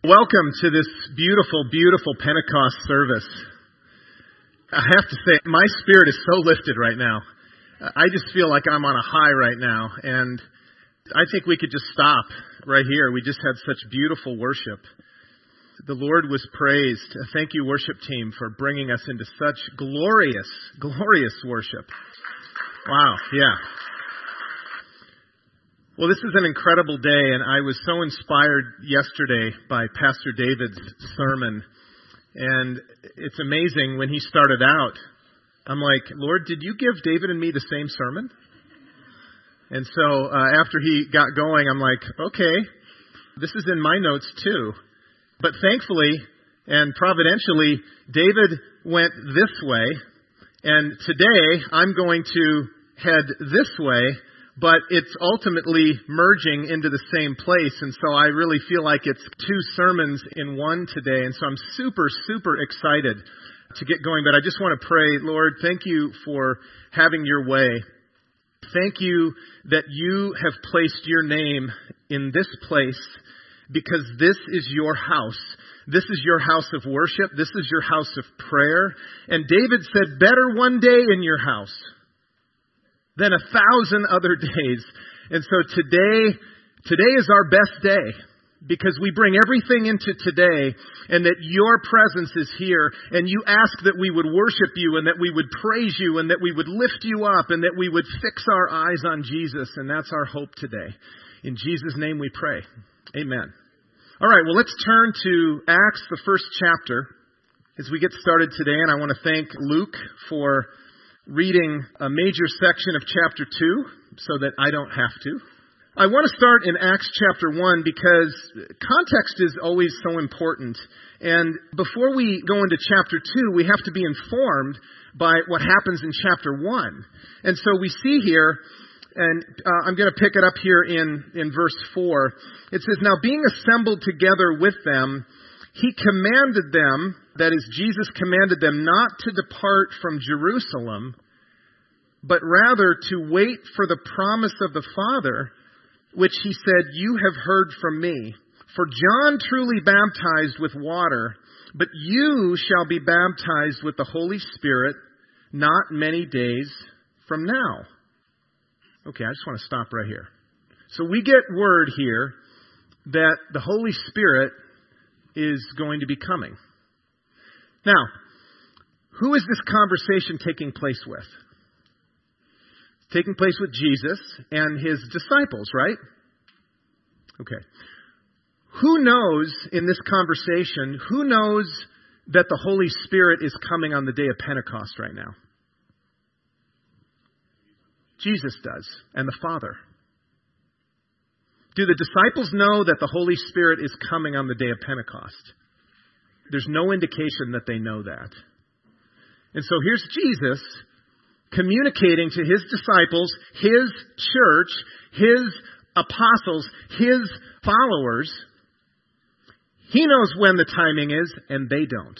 Welcome to this beautiful, beautiful Pentecost service. I have to say, my spirit is so lifted right now. I just feel like I'm on a high right now, and I think we could just stop right here. We just had such beautiful worship. The Lord was praised. Thank you, worship team, for bringing us into such glorious, glorious worship. Wow, yeah. Well, this is an incredible day, and I was so inspired yesterday by Pastor David's sermon. And it's amazing when he started out, I'm like, Lord, did you give David and me the same sermon? And so after he got going, I'm like, okay, this is in my notes too. But thankfully and providentially, David went this way, and today I'm going to head this way. But it's ultimately merging into the same place. And so I really feel like it's two sermons in one today. And so I'm super, super excited to get going. But I just want to pray, Lord, thank you for having your way. Thank you that you have placed your name in this place because this is your house. This is your house of worship. This is your house of prayer. And David said, better one day in your house than 1,000 other days. And so today is our best day because we bring everything into today and that your presence is here and you ask that we would worship you and that we would praise you and that we would lift you up and that we would fix our eyes on Jesus. And that's our hope today. In Jesus' name we pray. Amen. All right, well, let's turn to Acts, the first chapter, as we get started today. And I want to thank Luke for reading a major section of chapter 2 so that I don't have to. I want to start in Acts chapter 1 because context is always so important. And before we go into chapter 2, we have to be informed by what happens in chapter 1. And so we see here, and I'm going to pick it up here in verse 4. It says, now being assembled together with them, he commanded them, that is, Jesus commanded them not to depart from Jerusalem, but rather to wait for the promise of the Father, which he said, you have heard from me. For John truly baptized with water, but you shall be baptized with the Holy Spirit not many days from now. Okay, I just want to stop right here. So we get word here that the Holy Spirit is going to be coming. Now, who is this conversation taking place with? It's taking place with Jesus and his disciples, right? Okay. Who knows in this conversation, who knows that the Holy Spirit is coming on the day of Pentecost right now? Jesus does, and the Father. Do the disciples know that the Holy Spirit is coming on the day of Pentecost? There's no indication that they know that. And so here's Jesus communicating to his disciples, his church, his apostles, his followers. He knows when the timing is, and they don't.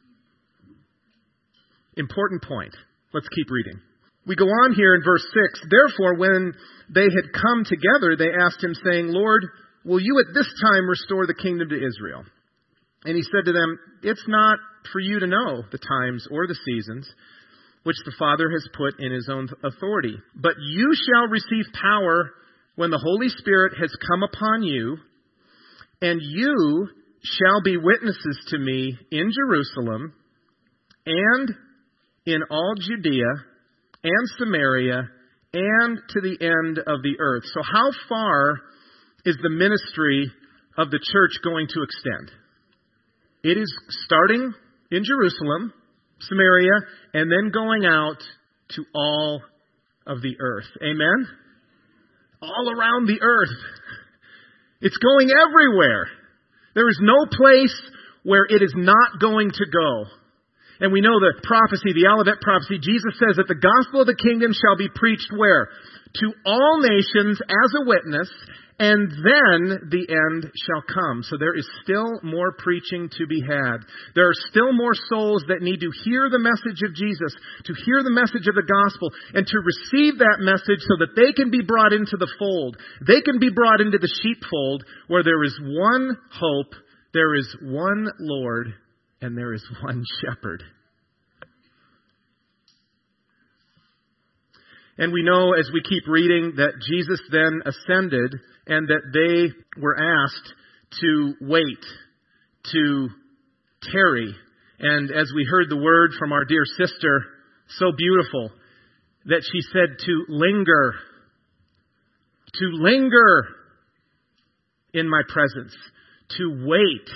Important point. Let's keep reading. We go on here in verse 6. Therefore, when they had come together, they asked him, saying, Lord, will you at this time restore the kingdom to Israel? And he said to them, it's not for you to know the times or the seasons which the Father has put in his own authority. But you shall receive power when the Holy Spirit has come upon you, and you shall be witnesses to me in Jerusalem and in all Judea and Samaria, and to the end of the earth. So how far is the ministry of the church going to extend? It is starting in Jerusalem, Samaria, and then going out to all of the earth. Amen? All around the earth. It's going everywhere. There is no place where it is not going to go. And we know the prophecy, the Olivet prophecy, Jesus says that the gospel of the kingdom shall be preached where? To all nations as a witness, and then the end shall come. So there is still more preaching to be had. There are still more souls that need to hear the message of Jesus, to hear the message of the gospel, and to receive that message so that they can be brought into the fold. They can be brought into the sheepfold where there is one hope There is one Lord and there is one shepherd. And we know as we keep reading that Jesus then ascended and that they were asked to wait, to tarry. And as we heard the word from our dear sister, so beautiful, that she said to linger in my presence, to wait.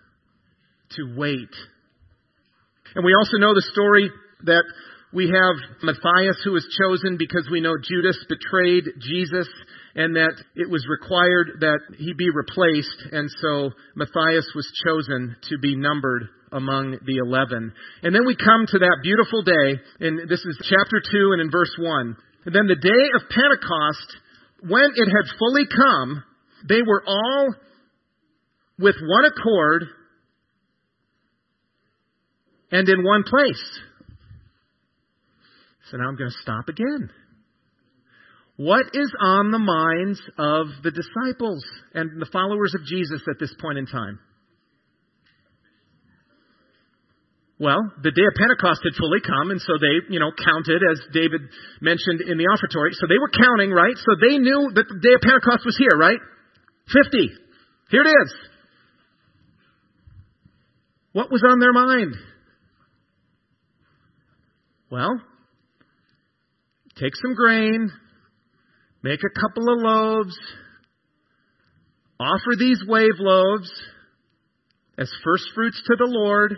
And we also know the story that we have Matthias who was chosen because we know Judas betrayed Jesus and that it was required that he be replaced. And so Matthias was chosen to be numbered among the 11. And then we come to that beautiful day, and this is chapter 2 and in verse 1. And then the day of Pentecost, when it had fully come, they were all with one accord and in one place. So now I'm going to stop again. What is on the minds of the disciples and the followers of Jesus at this point in time? Well, the day of Pentecost had fully come, and so they, counted, as David mentioned in the offertory. So they were counting, right? So they knew that the day of Pentecost was here, right? 50. Here it is. What was on their mind? Well, take some grain, make a couple of loaves, offer these wave loaves as first fruits to the Lord.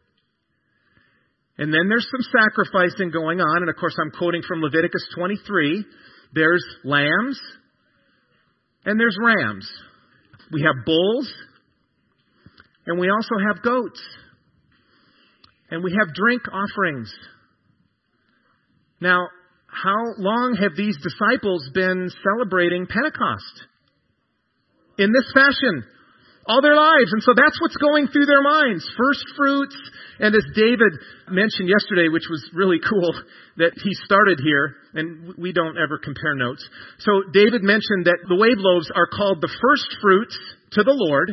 And then there's some sacrificing going on. And of course, I'm quoting from Leviticus 23. There's lambs and there's rams. We have bulls and we also have goats. And we have drink offerings. Now, how long have these disciples been celebrating Pentecost? In this fashion. All their lives. And so that's what's going through their minds. First fruits. And as David mentioned yesterday, which was really cool, that he started here, and we don't ever compare notes. So David mentioned that the wave loaves are called the first fruits to the Lord.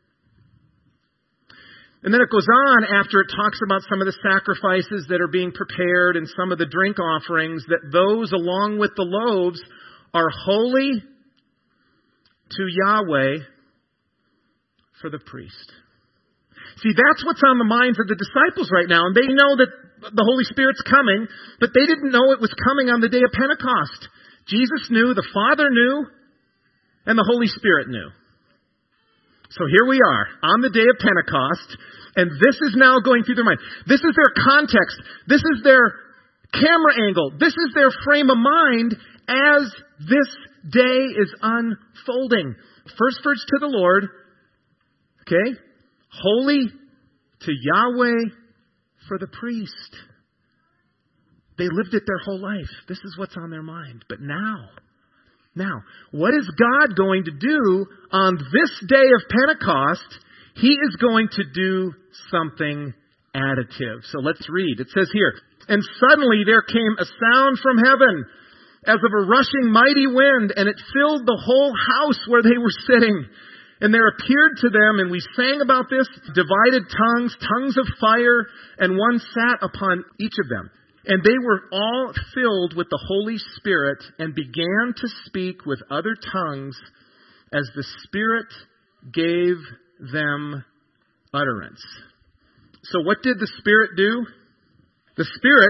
And then it goes on after it talks about some of the sacrifices that are being prepared and some of the drink offerings, that those along with the loaves are holy to Yahweh for the priest. See, that's what's on the minds of the disciples right now. And they know that the Holy Spirit's coming, but they didn't know it was coming on the day of Pentecost. Jesus knew, the Father knew, and the Holy Spirit knew. So here we are on the day of Pentecost, and this is now going through their mind. This is their context. This is their camera angle. This is their frame of mind as this day is unfolding. First fruits to the Lord. Okay? Holy to Yahweh for the priest. They lived it their whole life. This is what's on their mind. But now, what is God going to do on this day of Pentecost? He is going to do something additive. So let's read. It says here, and suddenly there came a sound from heaven as of a rushing mighty wind, and it filled the whole house where they were sitting. And there appeared to them, and we sang about this, divided tongues of fire, and one sat upon each of them. And they were all filled with the Holy Spirit and began to speak with other tongues as the Spirit gave them utterance. So what did the Spirit do? The Spirit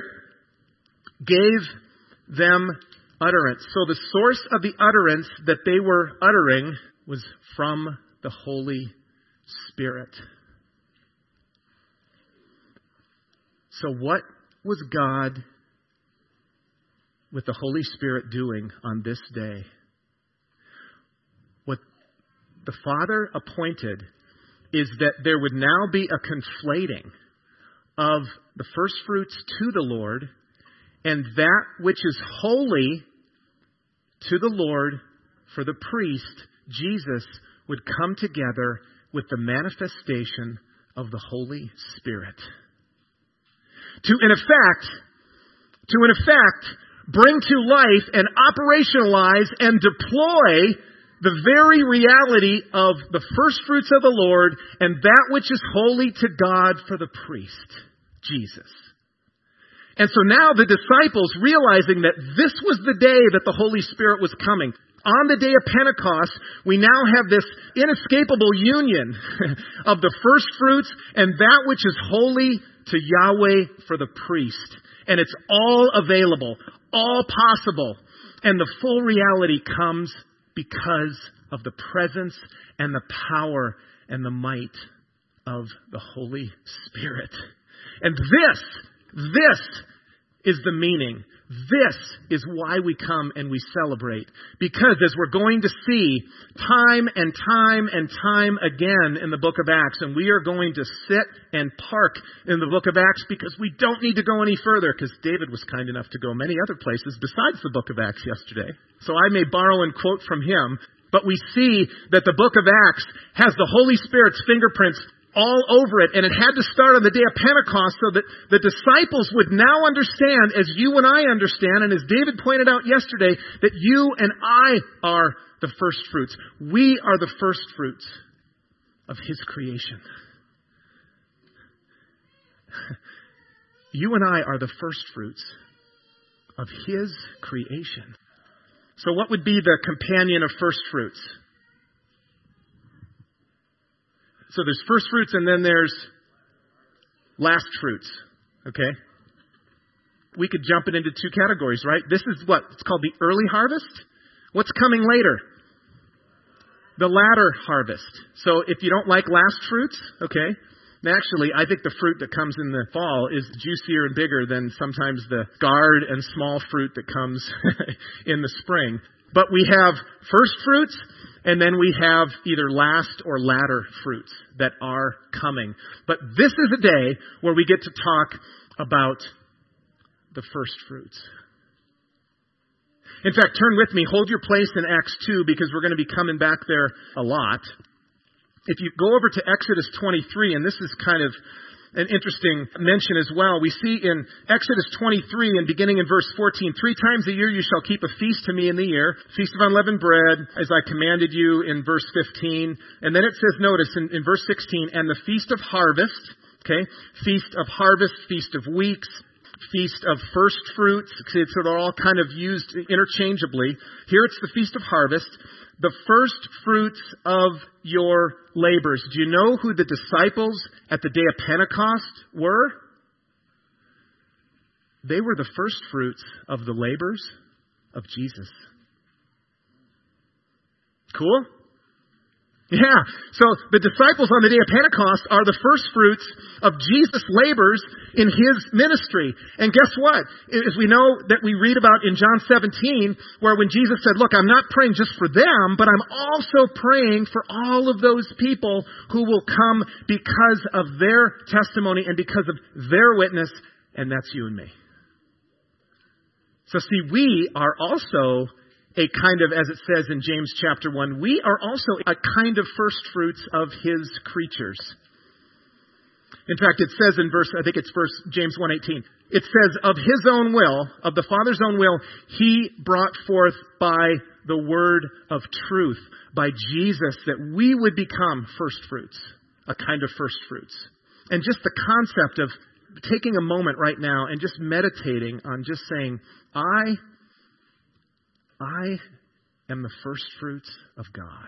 gave them utterance. So the source of the utterance that they were uttering was from the Holy Spirit. So what was God with the Holy Spirit doing on this day? What the Father appointed is that there would now be a conflating of the first fruits to the Lord and that which is holy to the Lord for the priest, Jesus, would come together with the manifestation of the Holy Spirit. To in effect, bring to life and operationalize and deploy the very reality of the first fruits of the Lord and that which is holy to God for the priest, Jesus. And so now the disciples, realizing that this was the day that the Holy Spirit was coming, on the day of Pentecost, we now have this inescapable union of the first fruits and that which is holy to Yahweh for the priest. And it's all available, all possible. And the full reality comes because of the presence and the power and the might of the Holy Spirit. And this is the meaning. This is why we come and we celebrate. Because as we're going to see time and time and time again in the book of Acts, and we are going to sit and park in the book of Acts because we don't need to go any further, because David was kind enough to go many other places besides the book of Acts yesterday. So I may borrow and quote from him, but we see that the book of Acts has the Holy Spirit's fingerprints all over it. And it had to start on the day of Pentecost so that the disciples would now understand, as you and I understand, and as David pointed out yesterday, that you and I are the first fruits. We are the first fruits of His creation. You and I are the first fruits of His creation. So what would be the companion of first fruits? So there's first fruits and then there's last fruits. Okay? We could jump it into two categories, right? This is what? It's called the early harvest. What's coming later? The latter harvest. So if you don't like last fruits, okay. Actually, I think the fruit that comes in the fall is juicier and bigger than sometimes the gourd and small fruit that comes in the spring. But we have first fruits, and then we have either last or latter fruits that are coming. But this is a day where we get to talk about the first fruits. In fact, turn with me, hold your place in Acts 2, because we're going to be coming back there a lot. If you go over to Exodus 23, and this is kind of an interesting mention as well. We see in Exodus 23 and beginning in verse 14, 3 times a year you shall keep a feast to me in the year, feast of unleavened bread, as I commanded you in verse 15. And then it says, notice in verse 16, and the feast of harvest, okay, feast of harvest, feast of weeks, feast of first fruits. So they're all kind of used interchangeably. Here it's the feast of harvest. The first fruits of your labors. Do you know who the disciples at the day of Pentecost were? They were the first fruits of the labors of Jesus. Cool? Yeah. So the disciples on the day of Pentecost are the first fruits of Jesus' labors in His ministry. And guess what? As we know that we read about in John 17, where when Jesus said, look, I'm not praying just for them, but I'm also praying for all of those people who will come because of their testimony and because of their witness, and that's you and me. So see, we are also a kind of, as it says in James chapter 1, we are also a kind of first fruits of His creatures. In fact, it says in James 1:18, it says, of His own will, of the Father's own will, He brought forth by the word of truth, by Jesus, that we would become first fruits, a kind of first fruits. And just the concept of taking a moment right now and just meditating on just saying, I am the first fruits of God.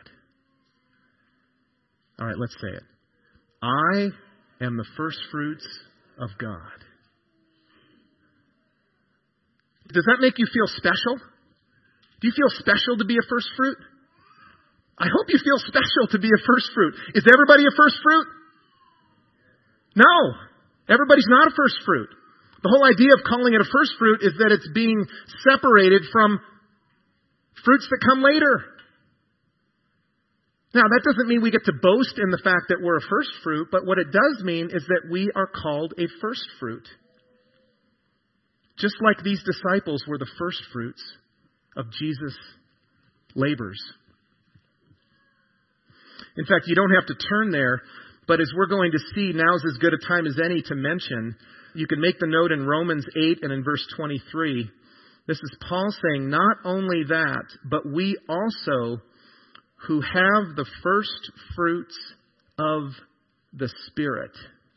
All right, let's say it. I am the first fruits of God. Does that make you feel special? Do you feel special to be a first fruit? I hope you feel special to be a first fruit. Is everybody a first fruit? No. Everybody's not a first fruit. The whole idea of calling it a first fruit is that it's being separated from fruits that come later. Now, that doesn't mean we get to boast in the fact that we're a first fruit, but what it does mean is that we are called a first fruit. Just like these disciples were the first fruits of Jesus' labors. In fact, you don't have to turn there, but as we're going to see, now's as good a time as any to mention, you can make the note in Romans 8 and in verse 23. This is Paul saying, not only that, but we also who have the first fruits of the Spirit.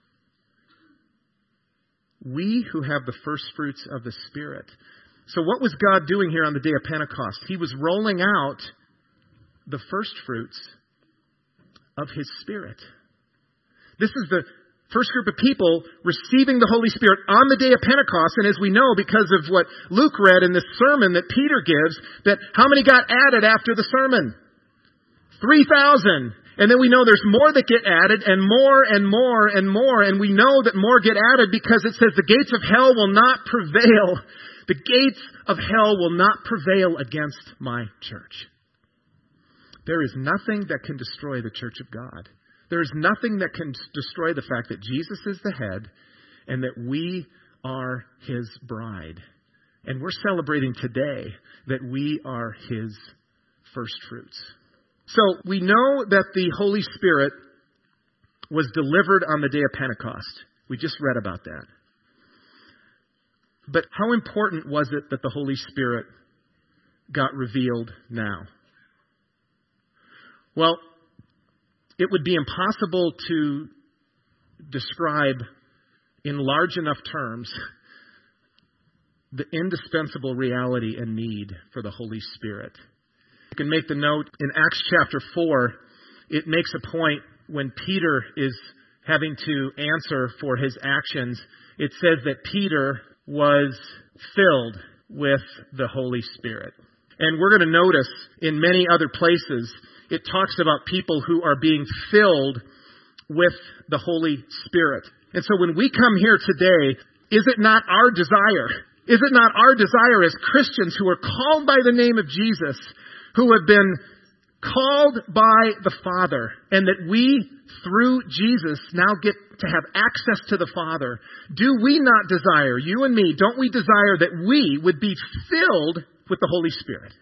We who have the first fruits of the Spirit. So what was God doing here on the day of Pentecost? He was rolling out the first fruits of His Spirit. This is the first group of people receiving the Holy Spirit on the day of Pentecost. And as we know, because of what Luke read in this sermon that Peter gives, that how many got added after the sermon? 3,000. And then we know there's more that get added, and more and more and more. And we know that more get added because it says the gates of hell will not prevail. The gates of hell will not prevail against my church. There is nothing that can destroy the church of God. There is nothing that can destroy the fact that Jesus is the head and that we are His bride. And we're celebrating today that we are His first fruits. So we know that the Holy Spirit was delivered on the day of Pentecost. We just read about that. But how important was it that the Holy Spirit got revealed now? Well, it would be impossible to describe in large enough terms the indispensable reality and need for the Holy Spirit. You can make the note in Acts chapter 4, it makes a point when Peter is having to answer for his actions. It says that Peter was filled with the Holy Spirit. And we're going to notice in many other places, it talks about people who are being filled with the Holy Spirit. And so when we come here today, is it not our desire? Is it not our desire as Christians who are called by the name of Jesus, who have been called by the Father, and that we, through Jesus, now get to have access to the Father? Do we not desire, you and me, don't we desire that we would be filled with the Holy Spirit?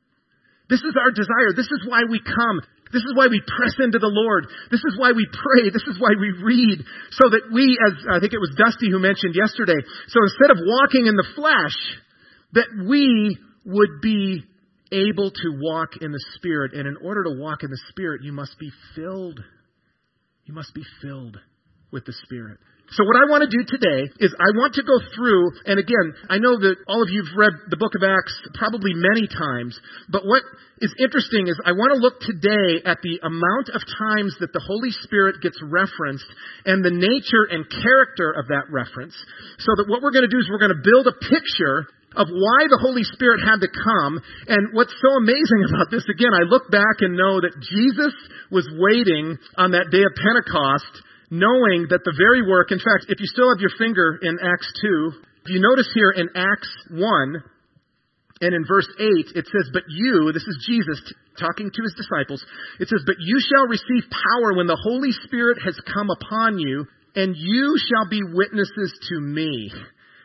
This is our desire. This is why we come. This is why we press into the Lord. This is why we pray. This is why we read. So that we, as I think it was Dusty who mentioned yesterday, so instead of walking in the flesh, that we would be able to walk in the Spirit. And in order to walk in the Spirit, you must be filled. You must be filled with the Spirit. So what I want to do today is I want to go through, and again, I know that all of you have read the book of Acts probably many times, but what is interesting is I want to look today at the amount of times that the Holy Spirit gets referenced and the nature and character of that reference, so that what we're going to do is we're going to build a picture of why the Holy Spirit had to come. And what's so amazing about this, again, I look back and know that Jesus was waiting on that day of Pentecost, knowing that the very work, in fact, if you still have your finger in Acts 2, if you notice here in Acts 1 and in verse 8, it says, but you, this is Jesus talking to His disciples, it says, but you shall receive power when the Holy Spirit has come upon you, and you shall be witnesses to me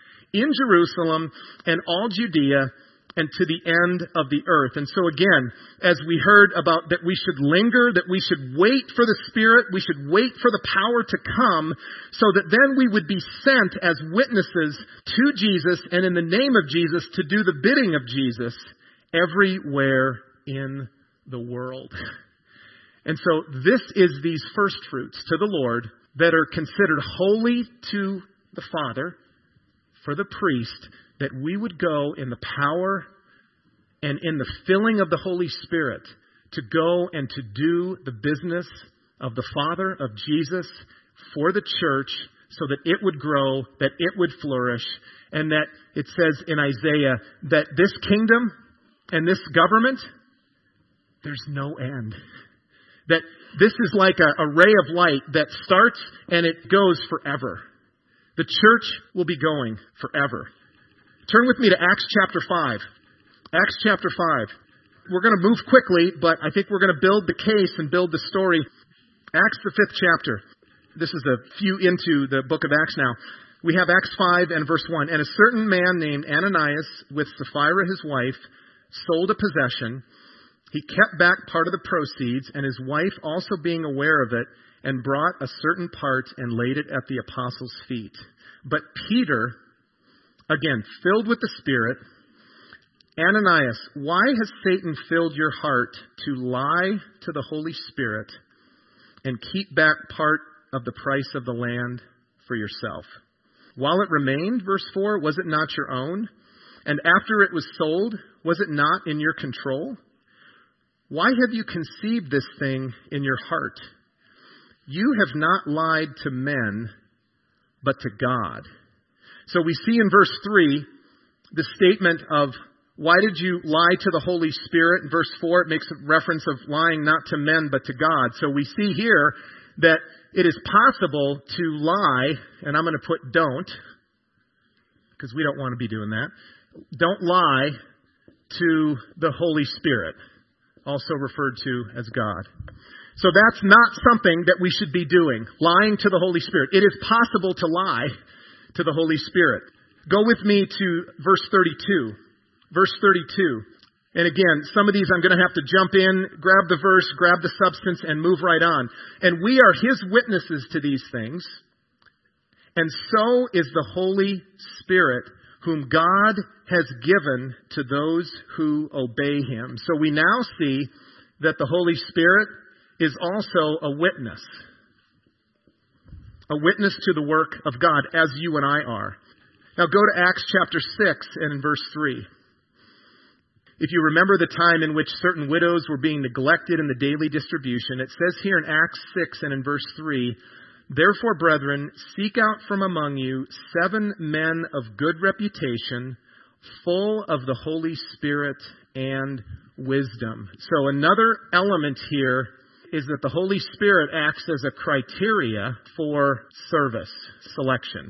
in Jerusalem and all Judea and to the end of the earth. And so again, as we heard about that we should linger, that we should wait for the Spirit, we should wait for the power to come, so that then we would be sent as witnesses to Jesus and in the name of Jesus to do the bidding of Jesus everywhere in the world. And so this is these first fruits to the Lord that are considered holy to the Father, for the priest, that we would go in the power and in the filling of the Holy Spirit to go and to do the business of the Father, of Jesus, for the church, so that it would grow, that it would flourish, and that it says in Isaiah that this kingdom and this government, there's no end. That this is like a ray of light that starts and it goes forever. The church will be going forever. Turn with me to Acts chapter 5. Acts chapter 5. We're going to move quickly, but I think we're going to build the case and build the story. Acts, the 5th chapter. This is a few into the book of Acts now. We have Acts 5 and verse 1. And a certain man named Ananias, with Sapphira his wife, sold a possession. He kept back part of the proceeds, and his wife also being aware of it, and brought a certain part and laid it at the apostles' feet. But Peter, again, filled with the Spirit, Ananias, why has Satan filled your heart to lie to the Holy Spirit and keep back part of the price of the land for yourself? While it remained, verse 4, was it not your own? And after it was sold, was it not in your control? Why have you conceived this thing in your heart? You have not lied to men, but to God. So we see in verse 3 the statement of, why did you lie to the Holy Spirit? In verse 4, it makes a reference of lying not to men, but to God. So we see here that it is possible to lie, and I'm going to put don't, because we don't want to be doing that. Don't lie to the Holy Spirit, also referred to as God. So that's not something that we should be doing, lying to the Holy Spirit. It is possible to lie to the Holy Spirit. Go with me to verse 32. Verse 32. And again, some of these I'm going to have to jump in, grab the verse, grab the substance, and move right on. And we are His witnesses to these things. And so is the Holy Spirit, whom God has given to those who obey Him. So we now see that the Holy Spirit is also a witness. A witness to the work of God, as you and I are. Now go to Acts chapter 6 and in verse 3. If you remember the time in which certain widows were being neglected in the daily distribution, it says here in Acts 6 and in verse 3, therefore, brethren, seek out from among you 7 men of good reputation, full of the Holy Spirit and wisdom. So another element here is that the Holy Spirit acts as a criteria for service selection.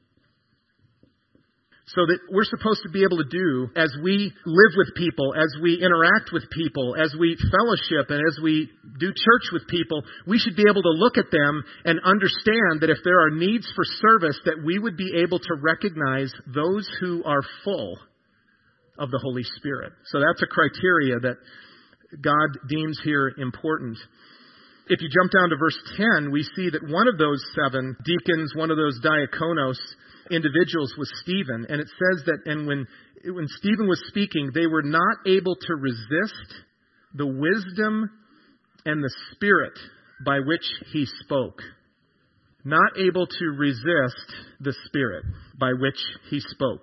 So that we're supposed to be able to do, as we live with people, as we interact with people, as we fellowship, and as we do church with people, we should be able to look at them and understand that if there are needs for service, that we would be able to recognize those who are full of the Holy Spirit. So that's a criteria that God deems here important. If you jump down to verse 10, we see that one of those 7 deacons, one of those diakonos, individuals was Stephen. And it says that and when Stephen was speaking, they were not able to resist the wisdom and the spirit by which he spoke. Not able to resist the spirit by which he spoke.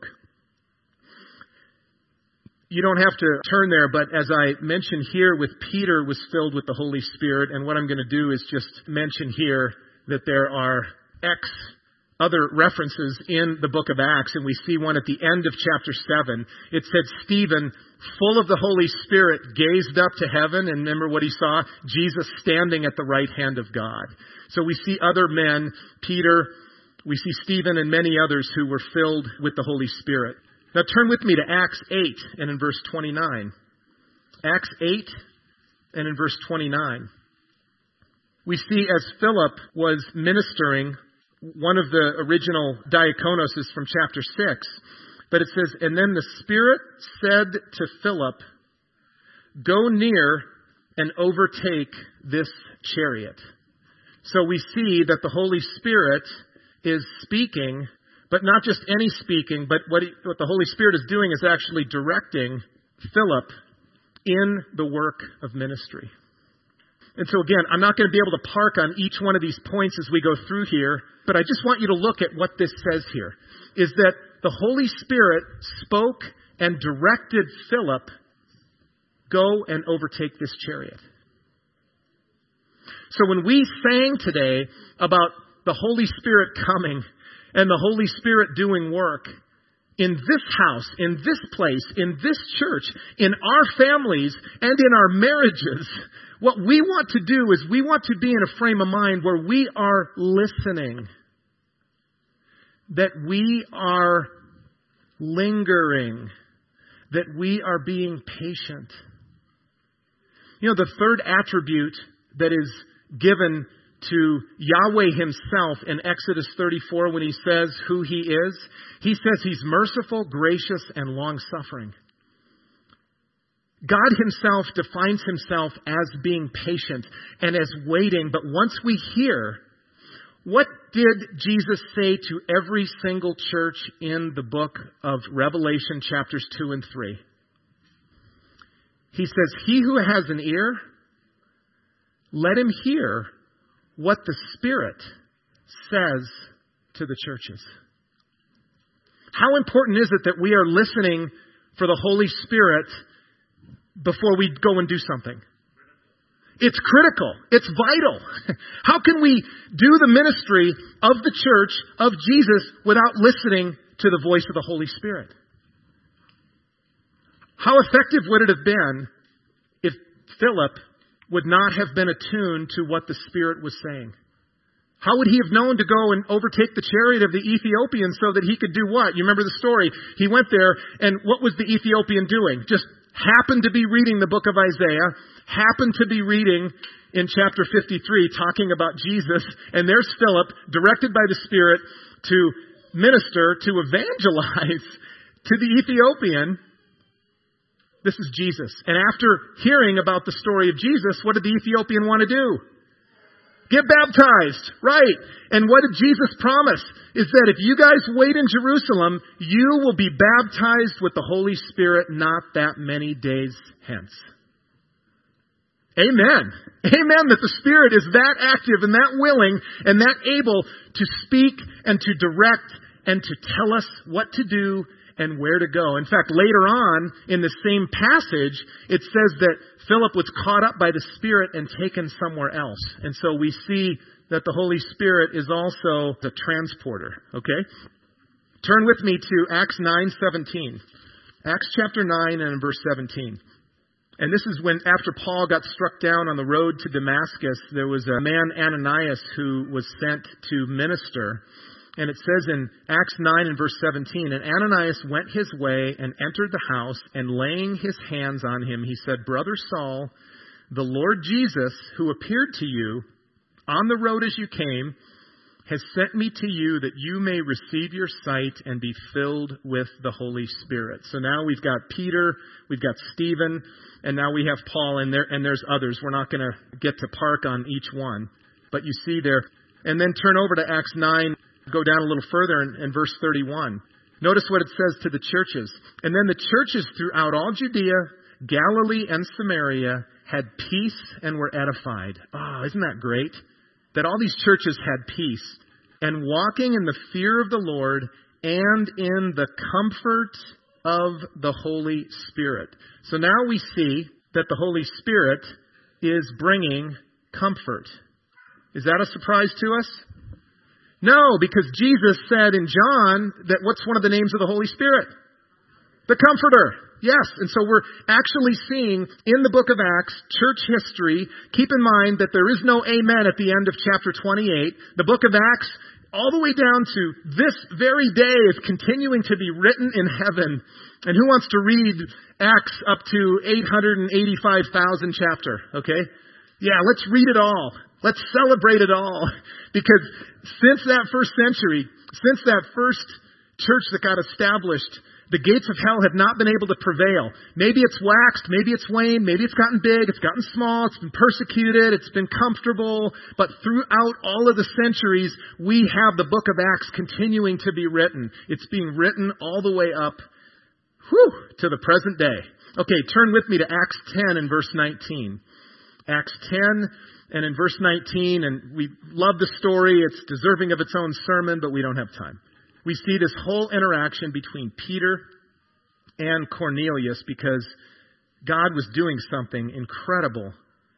You don't have to turn there, but as I mentioned here with Peter was filled with the Holy Spirit, and what I'm going to do is just mention here that there are other references in the book of Acts, and we see one at the end of chapter 7. It said Stephen, full of the Holy Spirit, gazed up to heaven, and remember what he saw? Jesus standing at the right hand of God. So we see other men, Peter, we see Stephen and many others who were filled with the Holy Spirit. Now turn with me to Acts 8 and in verse 29. Acts 8 and in verse 29. We see as Philip was ministering, one of the original diakonos is from chapter 6. But it says, and then the Spirit said to Philip, go near and overtake this chariot. So we see that the Holy Spirit is speaking, but not just any speaking, but what the Holy Spirit is doing is actually directing Philip in the work of ministry. And so again, I'm not going to be able to park on each one of these points as we go through here, but I just want you to look at what this says here, is that the Holy Spirit spoke and directed Philip, go and overtake this chariot. So when we sang today about the Holy Spirit coming and the Holy Spirit doing work in this house, in this place, in this church, in our families, and in our marriages, what we want to do is we want to be in a frame of mind where we are listening, that we are lingering, that we are being patient. You know, the third attribute that is given to Yahweh himself in Exodus 34 when he says who he is, he says he's merciful, gracious, and long-suffering. God himself defines himself as being patient and as waiting. But once we hear, what did Jesus say to every single church in the book of Revelation chapters 2 and 3? He says, he who has an ear, let him hear what the Spirit says to the churches. How important is it that we are listening for the Holy Spirit before we go and do something? It's critical. It's vital. How can we do the ministry of the church of Jesus without listening to the voice of the Holy Spirit? How effective would it have been if Philip would not have been attuned to what the Spirit was saying? How would he have known to go and overtake the chariot of the Ethiopian so that he could do what? You remember the story. He went there, and what was the Ethiopian doing? Just happened to be reading the book of Isaiah, happened to be reading in chapter 53 talking about Jesus, and there's Philip, directed by the Spirit to minister, to evangelize to the Ethiopian. This is Jesus. And after hearing about the story of Jesus, what did the Ethiopian want to do? Get baptized. Right. And what did Jesus promise? Is that if you guys wait in Jerusalem, you will be baptized with the Holy Spirit not that many days hence. Amen. Amen. That the Spirit is that active and that willing and that able to speak and to direct and to tell us what to do and where to go. In fact, later on in the same passage, it says that Philip was caught up by the Spirit and taken somewhere else. And so we see that the Holy Spirit is also the transporter. Okay? Turn with me to Acts 9:17. Acts chapter 9 and verse 17. And this is when, after Paul got struck down on the road to Damascus, there was a man, Ananias, who was sent to minister. And it says in Acts 9 and verse 17, and Ananias went his way and entered the house, and laying his hands on him, he said, Brother Saul, the Lord Jesus, who appeared to you on the road as you came, has sent me to you that you may receive your sight and be filled with the Holy Spirit. So now we've got Peter, we've got Stephen, and now we have Paul, and there's others. We're not going to get to park on each one, but you see there. And then turn over to Acts 9. Go down a little further in verse 31. Notice what it says to the churches. And then the churches throughout all Judea, Galilee, and Samaria had peace and were edified. Oh, isn't that great? That all these churches had peace. And walking in the fear of the Lord and in the comfort of the Holy Spirit. So now we see that the Holy Spirit is bringing comfort. Is that a surprise to us? No, because Jesus said in John that what's one of the names of the Holy Spirit? The Comforter. Yes. And so we're actually seeing in the book of Acts, church history, keep in mind that there is no amen at the end of chapter 28. The book of Acts, all the way down to this very day, is continuing to be written in heaven. And who wants to read Acts up to 885,000 chapter? Okay? Yeah, let's read it all. Let's celebrate it all. Because since that first century, since that first church that got established, the gates of hell have not been able to prevail. Maybe it's waxed, maybe it's waned, maybe it's gotten big, it's gotten small, it's been persecuted, it's been comfortable. But throughout all of the centuries, we have the book of Acts continuing to be written. It's being written all the way up to the present day. Okay, turn with me to Acts 10 and verse 19. Acts 10 and in verse 19, and we love the story. It's deserving of its own sermon, but we don't have time. We see this whole interaction between Peter and Cornelius because God was doing something incredible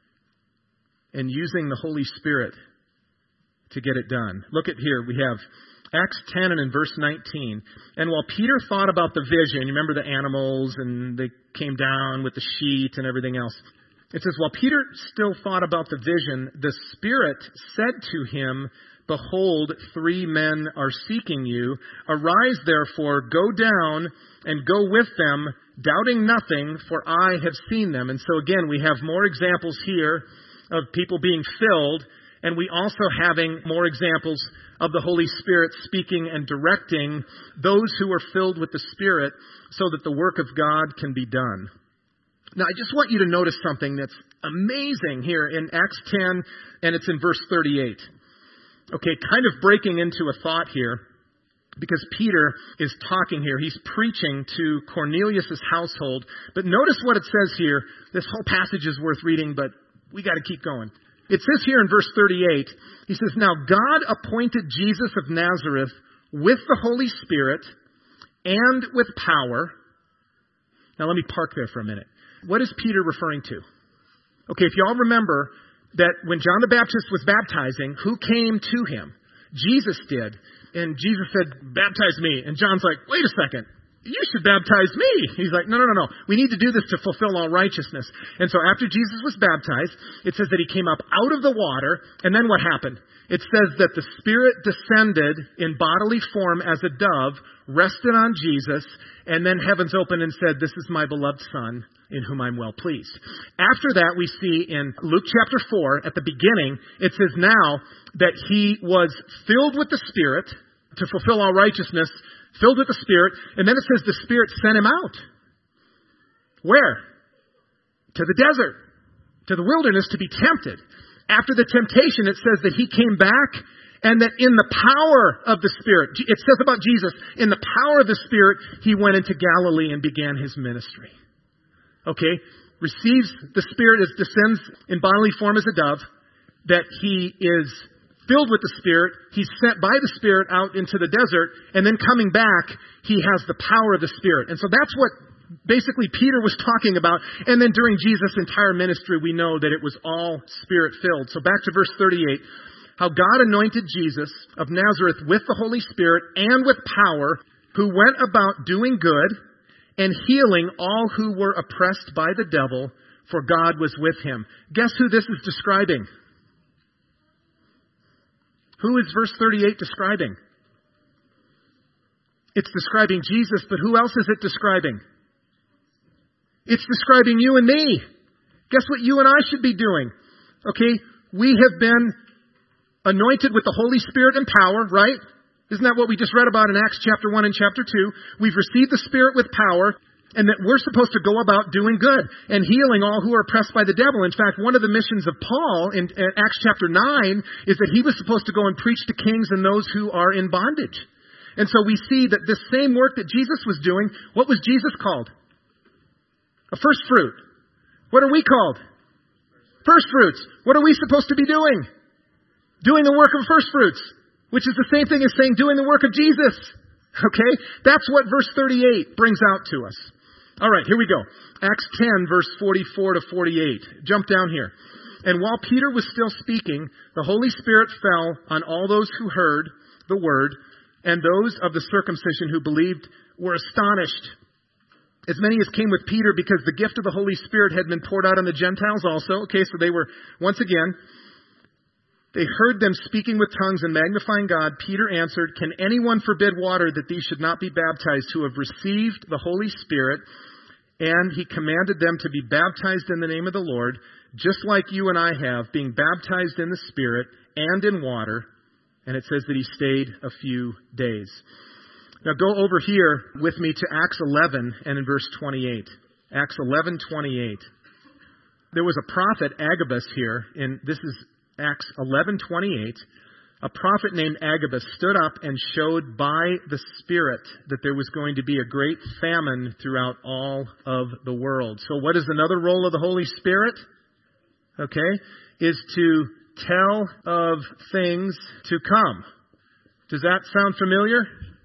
and using the Holy Spirit to get it done. Look at here. We have Acts 10 and in verse 19. And while Peter thought about the vision, you remember the animals and they came down with the sheet and everything else. It says, while Peter still thought about the vision, the Spirit said to him, behold, 3 men are seeking you. Arise, therefore, go down and go with them, doubting nothing, for I have seen them. And so again, we have more examples here of people being filled, and we also having more examples of the Holy Spirit speaking and directing those who are filled with the Spirit so that the work of God can be done. Now, I just want you to notice something that's amazing here in Acts 10, and it's in verse 38. Okay, kind of breaking into a thought here. because Peter is talking here. He's preaching to Cornelius' household. But notice what it says here. This whole passage is worth reading, but we got to keep going. It says here in verse 38, he says, "Now God appointed Jesus of Nazareth with the Holy Spirit and with power." Now let me park there for a minute. What is Peter referring to? Okay, if y'all remember that when John the Baptist was baptizing, who came to him? Jesus did. And Jesus said, "Baptize me." And John's like, "Wait a second. You should baptize me." He's like, No. We need to do this to fulfill all righteousness. And so after Jesus was baptized, it says that he came up out of the water. And then what happened? It says that the Spirit descended in bodily form as a dove, rested on Jesus, and then heavens opened and said, "This is my beloved Son, in whom I'm well pleased." After that, we see in Luke chapter 4, at the beginning, it says now that he was filled with the Spirit to fulfill all righteousness, filled with the Spirit, and then it says the Spirit sent him out. Where? To the desert, to the wilderness to be tempted. After the temptation, it says that he came back and that in the power of the Spirit, it says about Jesus, in the power of the Spirit, he went into Galilee and began his ministry. Okay? Receives the Spirit as descends in bodily form as a dove, that he is filled with the Spirit, he's sent by the Spirit out into the desert, and then coming back, he has the power of the Spirit. And so that's what basically Peter was talking about. And then during Jesus' entire ministry, we know that it was all Spirit-filled. So back to verse 38. How God anointed Jesus of Nazareth with the Holy Spirit and with power, who went about doing good and healing all who were oppressed by the devil, for God was with him. Guess who this is describing? Who is verse 38 describing? It's describing Jesus, but who else is it describing? It's describing you and me. Guess what you and I should be doing? Okay, we have been anointed with the Holy Spirit and power, right? Isn't that what we just read about in Acts chapter 1 and chapter 2? We've received the Spirit with power, and that we're supposed to go about doing good and healing all who are oppressed by the devil. In fact, one of the missions of Paul in Acts chapter 9 is that he was supposed to go and preach to kings and those who are in bondage. And so we see that this same work that Jesus was doing, what was Jesus called? A first fruit. What are we called? First fruits. What are we supposed to be doing? Doing the work of first fruits, which is the same thing as saying doing the work of Jesus. Okay? That's what verse 38 brings out to us. All right, here we go. Acts 10, verse 44 to 48. Jump down here. "And while Peter was still speaking, the Holy Spirit fell on all those who heard the word, and those of the circumcision who believed were astonished. As many as came with Peter, because the gift of the Holy Spirit had been poured out on the Gentiles also." Okay, so they were, once again, they heard them speaking with tongues and magnifying God. Peter answered, "Can anyone forbid water that these should not be baptized who have received the Holy Spirit?" And he commanded them to be baptized in the name of the Lord, just like you and I have, being baptized in the Spirit and in water. And it says that he stayed a few days. Now go over here with me to Acts 11 and in verse 28. Acts 11:28. There was a prophet, Agabus, here, and this is Acts 11:28. A prophet named Agabus stood up and showed by the Spirit that there was going to be a great famine throughout all of the world. So what is another role of the Holy Spirit? Okay, is to tell of things to come. Does that sound familiar?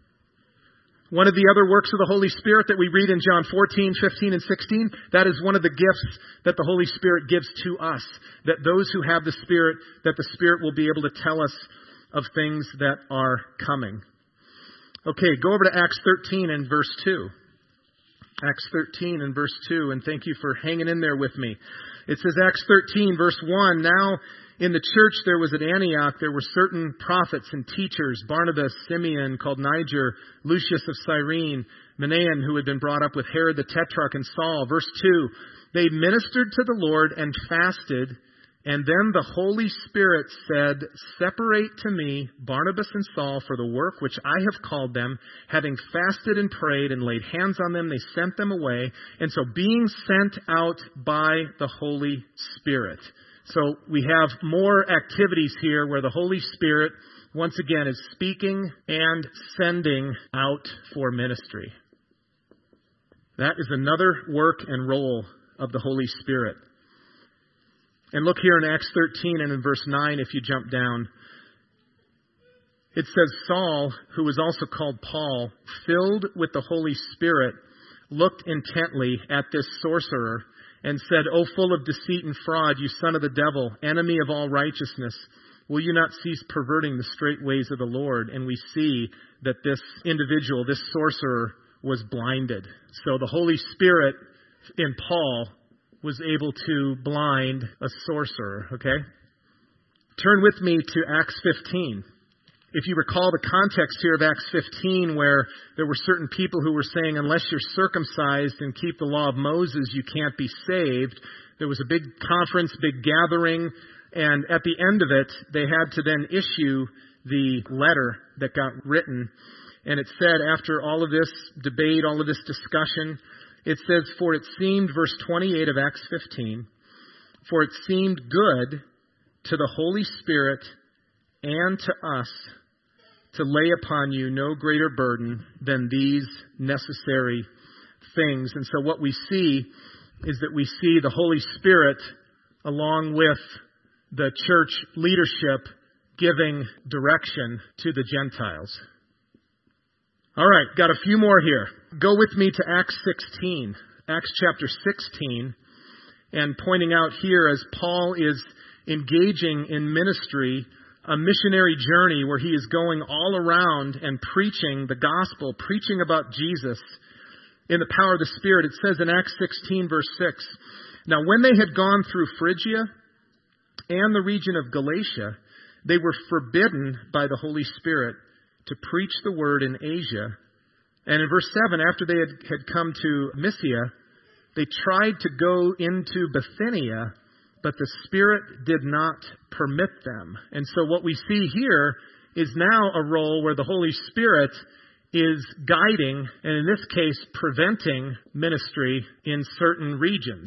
One of the other works of the Holy Spirit that we read in John 14, 15, and 16, that is one of the gifts that the Holy Spirit gives to us. That those who have the Spirit, that the Spirit will be able to tell us of things that are coming. Okay, go over to Acts 13 and verse 2. Acts 13 and verse 2, and thank you for hanging in there with me. It says, Acts 13, verse 1, "Now in the church there was at Antioch, there were certain prophets and teachers, Barnabas, Simeon, called Niger, Lucius of Cyrene, Manaen, who had been brought up with Herod the Tetrarch, and Saul." Verse 2, "They ministered to the Lord and fasted, and then the Holy Spirit said, 'Separate to me Barnabas and Saul for the work which I have called them.' Having fasted and prayed and laid hands on them, they sent them away. And so being sent out by the Holy Spirit." So we have more activities here where the Holy Spirit once again, is speaking and sending out for ministry. That is another work and role of the Holy Spirit. And look here in Acts 13 and in verse 9, if you jump down. It says, Saul, who was also called Paul, filled with the Holy Spirit, looked intently at this sorcerer and said, O full of deceit and fraud, you son of the devil, enemy of all righteousness, will you not cease perverting the straight ways of the Lord? And we see that this individual, this sorcerer, was blinded. So the Holy Spirit in Paul was able to blind a sorcerer, okay? Turn with me to Acts 15. If you recall the context here of Acts 15, where there were certain people who were saying, unless you're circumcised and keep the law of Moses, you can't be saved. There was a big conference, big gathering, and at the end of it, they had to then issue the letter that got written. And it said, after all of this debate, all of this discussion, it says, for it seemed, verse 28 of Acts 15, for it seemed good to the Holy Spirit and to us to lay upon you no greater burden than these necessary things. And so what we see is that we see the Holy Spirit along with the church leadership giving direction to the Gentiles. All right, got a few more here. Go with me to Acts 16, Acts chapter 16, and pointing out here as Paul is engaging in ministry, a missionary journey where he is going all around and preaching the gospel, preaching about Jesus in the power of the Spirit. It says in Acts 16, verse 6, now when they had gone through Phrygia and the region of Galatia, they were forbidden by the Holy Spirit to preach the word in Asia. And in verse 7, after they had come to Mysia, they tried to go into Bithynia, but the Spirit did not permit them. And so what we see here is now a role where the Holy Spirit is guiding, and in this case, preventing ministry in certain regions.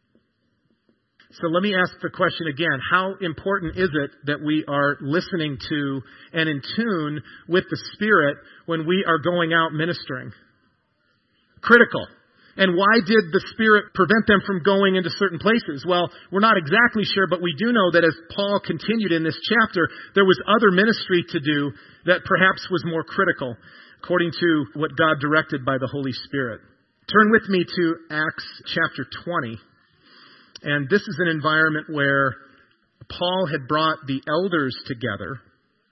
So let me ask the question again. How important is it that we are listening to and in tune with the Spirit when we are going out ministering? Critical. And why did the Spirit prevent them from going into certain places? Well, we're not exactly sure, but we do know that as Paul continued in this chapter, there was other ministry to do that perhaps was more critical, according to what God directed by the Holy Spirit. Turn with me to Acts chapter 20. And this is an environment where Paul had brought the elders together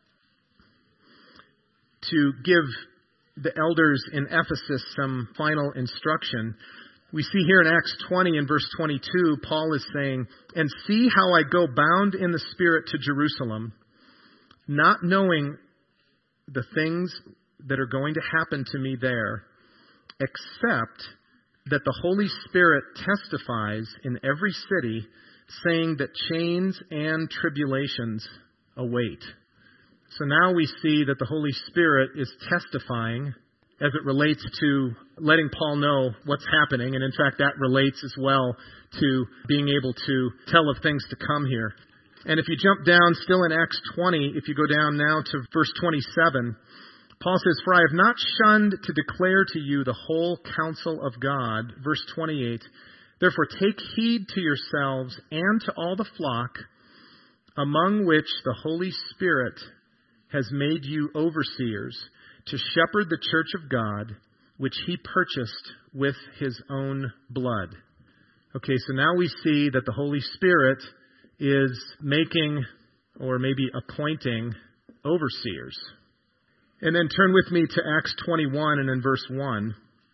to give the elders in Ephesus some final instruction. We see here in Acts 20 and verse 22, Paul is saying, and see how I go bound in the Spirit to Jerusalem, not knowing the things that are going to happen to me there, except that the Holy Spirit testifies in every city, saying that chains and tribulations await. So now we see that the Holy Spirit is testifying as it relates to letting Paul know what's happening. And in fact, that relates as well to being able to tell of things to come here. And if you jump down still in Acts 20, if you go down now to verse 27, Paul says, for I have not shunned to declare to you the whole counsel of God. Verse 28, therefore take heed to yourselves and to all the flock, among which the Holy Spirit has made you overseers, to shepherd the church of God, which he purchased with his own blood. Okay, so now we see that the Holy Spirit is making, or maybe appointing, overseers. And then turn with me to Acts 21 and in verse 1.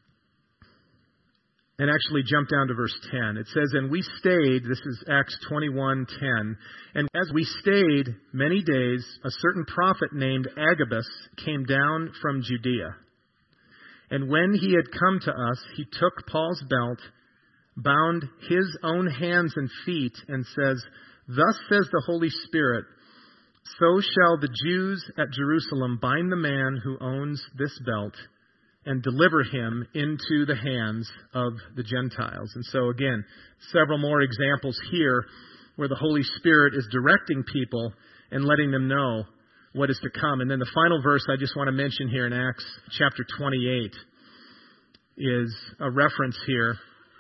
And actually jump down to verse 10. It says, and we stayed, this is Acts 21:10, and as we stayed many days, a certain prophet named Agabus came down from Judea. And when he had come to us, he took Paul's belt, bound his own hands and feet, and says, thus says the Holy Spirit, so shall the Jews at Jerusalem bind the man who owns this belt and deliver him into the hands of the Gentiles. And so again, several more examples here where the Holy Spirit is directing people and letting them know what is to come. And then the final verse I just want to mention here in Acts chapter 28 is a reference here.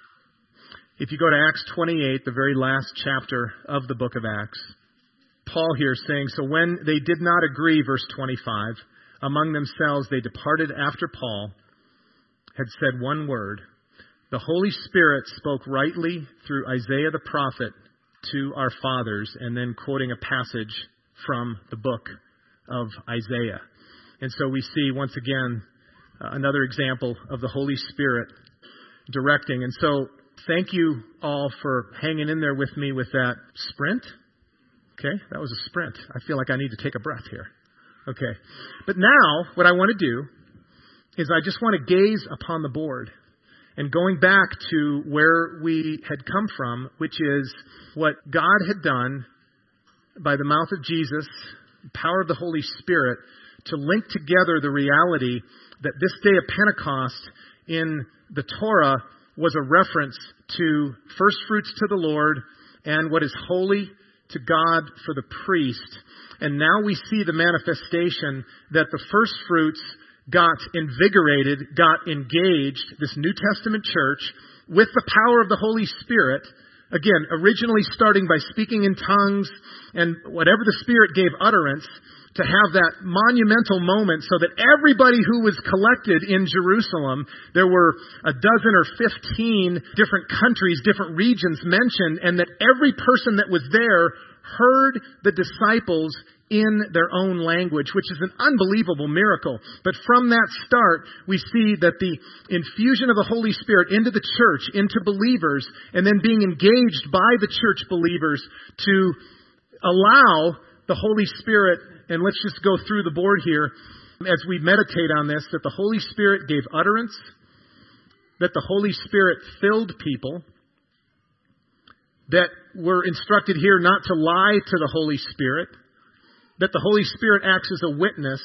If you go to Acts 28, the very last chapter of the book of Acts, Paul here is saying, so when they did not agree, verse 25, among themselves they departed after Paul had said one word. The Holy Spirit spoke rightly through Isaiah the prophet to our fathers, and then quoting a passage from the book of Isaiah. And so we see once again another example of the Holy Spirit directing. And so thank you all for hanging in there with me with that sprint. Okay, that was a sprint. I feel like I need to take a breath here. Okay, but now what I want to do is I just want to gaze upon the board. And going back to where we had come from, which is what God had done by the mouth of Jesus, the power of the Holy Spirit, to link together the reality that this day of Pentecost in the Torah was a reference to first fruits to the Lord and what is holy to God for the priest. And now we see the manifestation that the first fruits got invigorated, got engaged, this New Testament church, with the power of the Holy Spirit. Again, originally starting by speaking in tongues and whatever the Spirit gave utterance, to have that monumental moment so that everybody who was collected in Jerusalem, there were a dozen or 15 different countries, different regions mentioned, and that every person that was there heard the disciples in their own language, which is an unbelievable miracle. But from that start, we see that the infusion of the Holy Spirit into the church, into believers, and then being engaged by the church believers to allow the Holy Spirit, and let's just go through the board here as we meditate on this, that the Holy Spirit gave utterance, that the Holy Spirit filled people, that we're instructed here not to lie to the Holy Spirit, that the Holy Spirit acts as a witness,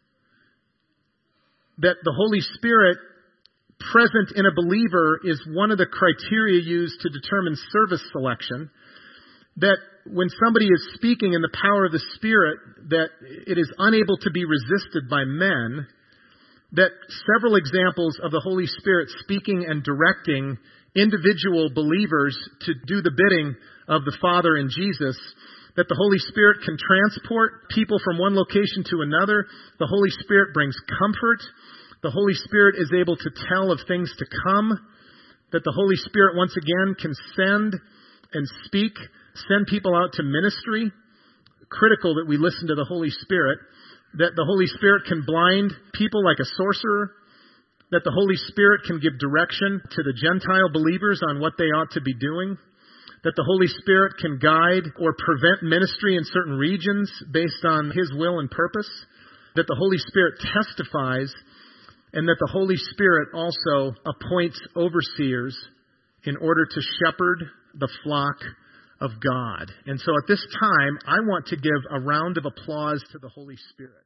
that the Holy Spirit present in a believer is one of the criteria used to determine service selection, that when somebody is speaking in the power of the Spirit, that it is unable to be resisted by men, that several examples of the Holy Spirit speaking and directing individual believers to do the bidding of the Father in Jesus, that the Holy Spirit can transport people from one location to another. The Holy Spirit brings comfort. The Holy Spirit is able to tell of things to come. That the Holy Spirit once again can send and speak, send people out to ministry. Critical that we listen to the Holy Spirit. That the Holy Spirit can blind people like a sorcerer. That the Holy Spirit can give direction to the Gentile believers on what they ought to be doing. That the Holy Spirit can guide or prevent ministry in certain regions based on His will and purpose. That the Holy Spirit testifies, and that the Holy Spirit also appoints overseers in order to shepherd the flock of God. And so at this time, I want to give a round of applause to the Holy Spirit.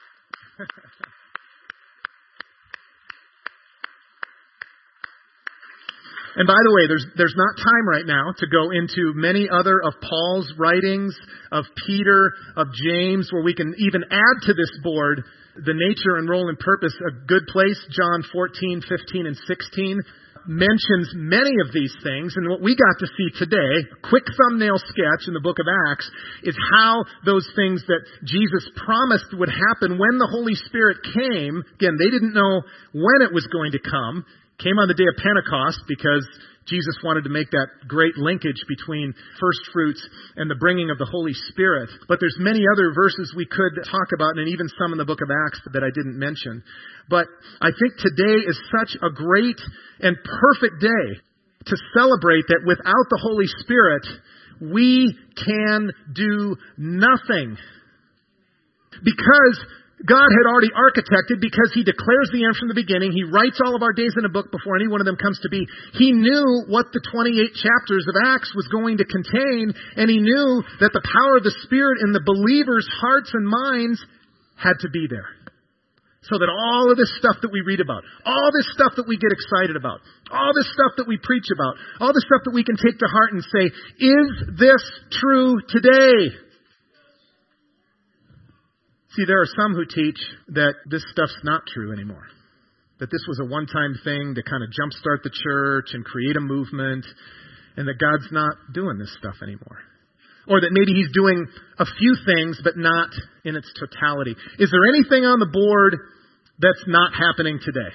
And by the way, there's not time right now to go into many other of Paul's writings, of Peter, of James, where we can even add to this board the nature and role and purpose. A good place, John 14, 15, and 16, mentions many of these things. And what we got to see today, a quick thumbnail sketch in the book of Acts, is how those things that Jesus promised would happen when the Holy Spirit came. Again, they didn't know when it was going to come. Came on the day of Pentecost because Jesus wanted to make that great linkage between first fruits and the bringing of the Holy Spirit. But there's many other verses we could talk about, and even some in the book of Acts that I didn't mention. But I think today is such a great and perfect day to celebrate that without the Holy Spirit, we can do nothing. Because God had already architected, because He declares the end from the beginning. He writes all of our days in a book before any one of them comes to be. He knew what the 28 chapters of Acts was going to contain, and He knew that the power of the Spirit in the believers' hearts and minds had to be there. So that all of this stuff that we read about, all this stuff that we get excited about, all this stuff that we preach about, all the stuff that we can take to heart and say, is this true today? See, there are some who teach that this stuff's not true anymore. That this was a one-time thing to kind of jumpstart the church and create a movement, and that God's not doing this stuff anymore. Or that maybe He's doing a few things, but not in its totality. Is there anything on the board that's not happening today?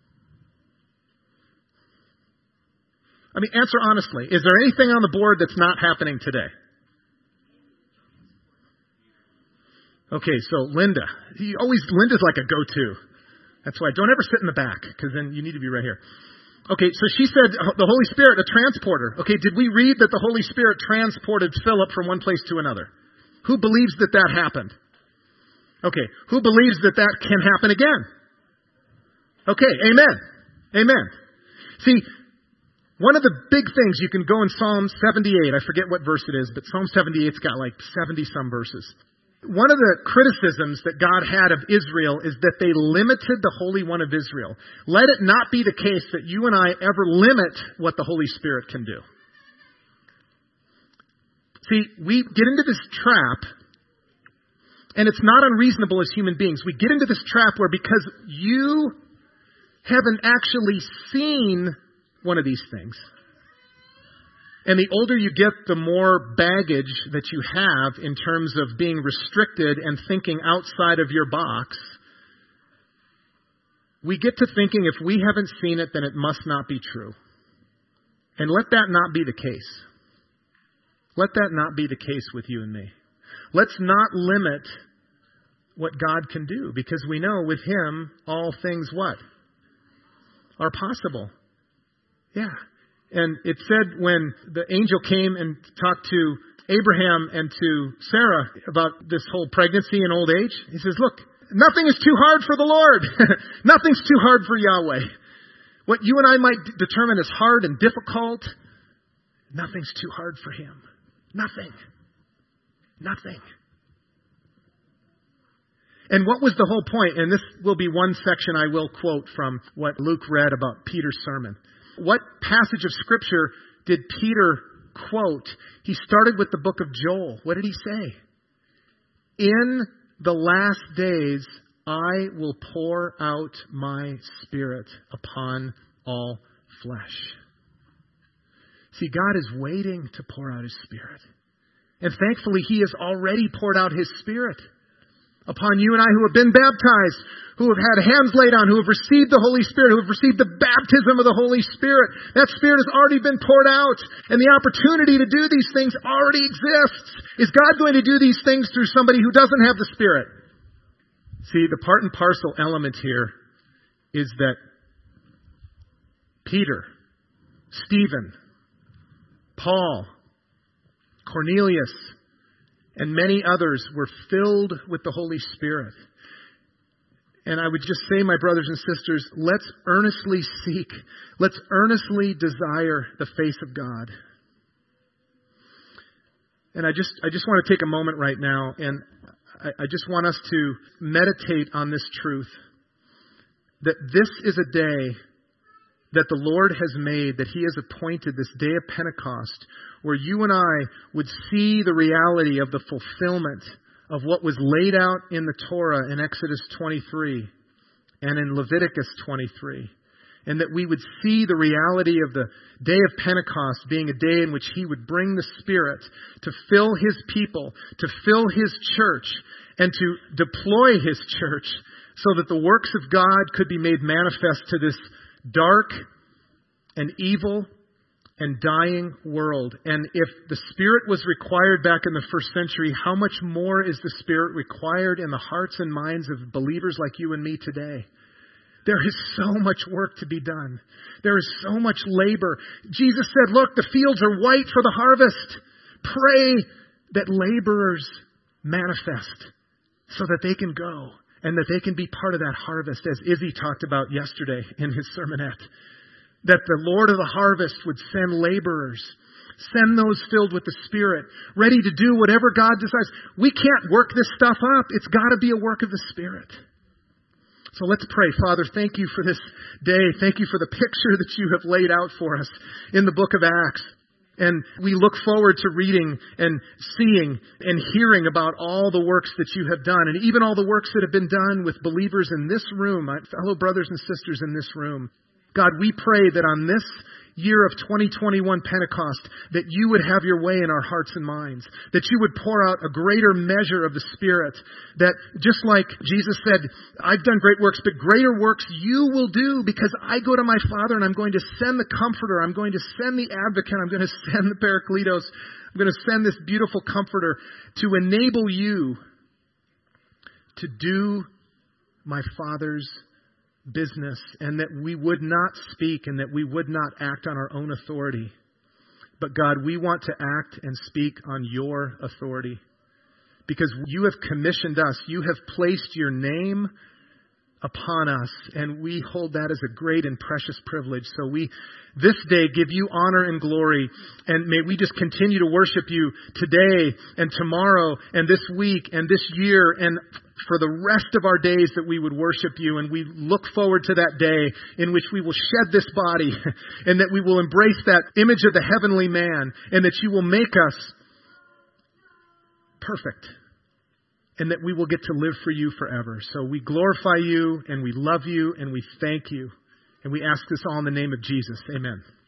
I mean, answer honestly. Is there anything on the board that's not happening today? Okay, so Linda. Linda's like a go-to. That's why don't ever sit in the back, because then you need to be right here. Okay, so she said the Holy Spirit, a transporter. Okay, did we read that the Holy Spirit transported Philip from one place to another? Who believes that that happened? Okay, who believes that that can happen again? Okay, amen. Amen. See, one of the big things, you can go in Psalm 78. I forget what verse it is, but Psalm 78's got like 70-some verses. One of the criticisms that God had of Israel is that they limited the Holy One of Israel. Let it not be the case that you and I ever limit what the Holy Spirit can do. See, we get into this trap, and it's not unreasonable as human beings. We get into this trap where because you haven't actually seen one of these things, and the older you get, the more baggage that you have in terms of being restricted and thinking outside of your box. We get to thinking if we haven't seen it, then it must not be true. And let that not be the case. Let that not be the case with you and me. Let's not limit what God can do, because we know with Him all things what? Are possible. Yeah. And it said when the angel came and talked to Abraham and to Sarah about this whole pregnancy and old age, he says, look, nothing is too hard for the Lord. Nothing's too hard for Yahweh. What you and I might determine as hard and difficult, nothing's too hard for Him. Nothing. Nothing. And what was the whole point? And this will be one section I will quote from what Luke read about Peter's sermon. What passage of Scripture did Peter quote? He started with the book of Joel. What did he say? In the last days, I will pour out my Spirit upon all flesh. See, God is waiting to pour out His Spirit. And thankfully, He has already poured out His Spirit upon you and I who have been baptized, who have had hands laid on, who have received the Holy Spirit, who have received the baptism of the Holy Spirit. That Spirit has already been poured out, and the opportunity to do these things already exists. Is God going to do these things through somebody who doesn't have the Spirit? See, the part and parcel element here is that Peter, Stephen, Paul, Cornelius, and many others were filled with the Holy Spirit. And I would just say, my brothers and sisters, let's earnestly seek, let's earnestly desire the face of God. And I just want to take a moment right now, and I just want us to meditate on this truth, that this is a day that the Lord has made, that He has appointed, this day of Pentecost, where you and I would see the reality of the fulfillment of what was laid out in the Torah in Exodus 23 and in Leviticus 23. And that we would see the reality of the day of Pentecost being a day in which He would bring the Spirit to fill His people, to fill His church, and to deploy His church so that the works of God could be made manifest to this dark and evil and dying world. And if the Spirit was required back in the first century, how much more is the Spirit required in the hearts and minds of believers like you and me today? There is so much work to be done. There is so much labor. Jesus said, look, the fields are white for the harvest. Pray that laborers manifest so that they can go and that they can be part of that harvest, as Izzy talked about yesterday in his sermonette. That the Lord of the harvest would send laborers, send those filled with the Spirit, ready to do whatever God decides. We can't work this stuff up. It's got to be a work of the Spirit. So let's pray. Father, thank You for this day. Thank You for the picture that You have laid out for us in the book of Acts. And we look forward to reading and seeing and hearing about all the works that you have done, and even all the works that have been done with believers in this room, my fellow brothers and sisters in this room. God, we pray that on this year of 2021 Pentecost, that you would have your way in our hearts and minds, that you would pour out a greater measure of the Spirit, that just like Jesus said, I've done great works, but greater works you will do because I go to my Father and I'm going to send the Comforter, I'm going to send the Advocate, I'm going to send the Paracletos, I'm going to send this beautiful Comforter to enable you to do my Father's business, and that we would not speak and that we would not act on our own authority. But God, we want to act and speak on your authority because you have commissioned us. You have placed your name upon us, and we hold that as a great and precious privilege. So we, this day, give you honor and glory, and may we just continue to worship you today and tomorrow and this week and this year and for the rest of our days, that we would worship you. And we look forward to that day in which we will shed this body and that we will embrace that image of the heavenly man, and that you will make us perfect, and that we will get to live for you forever. So we glorify you, and we love you, and we thank you. And we ask this all in the name of Jesus. Amen.